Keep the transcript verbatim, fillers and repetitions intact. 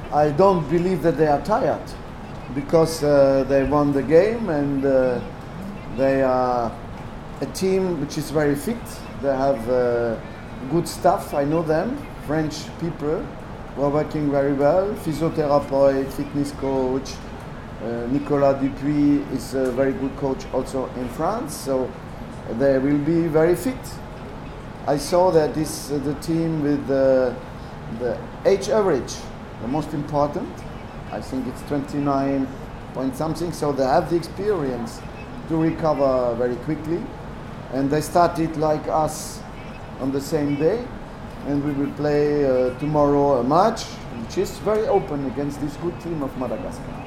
I don't believe that they are tired because uh, they won the game and uh, they are a team which is very fit. They have uh, good staff, I know them, French people who are working very well, physiotherapist, fitness coach. Uh, Nicolas Dupuis is a very good coach also in France, so they will be very fit. I saw that this uh, the team with the, the age average, the most important, I think it's twenty-nine point something, so they have the experience to recover very quickly. And they started like us on the same day, and we will play uh, tomorrow a match which is very open against this good team of Madagascar.